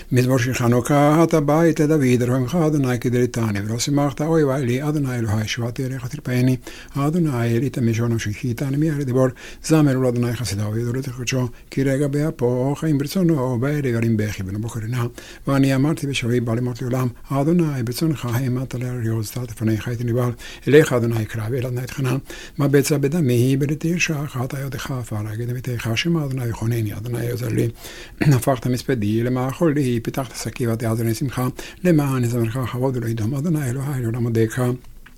מזמור של חנוכה, אתה בית לדוד, רחמך אדוני כדלתני, ולא שימחת אויבי לי, אדוני אלוהי שבעתי אליך תרפאני, אדוני אלי תמישו נפשי איתני מיד לדבר, זמר לאדוני חסדיו וידורו תחדשו, כי רגע באפו חיים ברצונו, באלי גרים בכי בנו בוחרנה, ואני אמרתי בשבי בא למות לעולם, אדוני ברצונך האמת עלי הריוז, תפני חייתי ניבל, אליך אדוני קרב, אל אדוני תחנן, מה בצע בדמי, בלתירשה, חת היודך עפר, אגד ביתך, שמה אדוני יכונני, אדוני עוזר לי, הפכת מספדי, למאכול לי, פיתחת שקי ותעזרני שמחה, למען יזמרך כבוד ולא ידום, אדוני אלוהי לעולם עודך.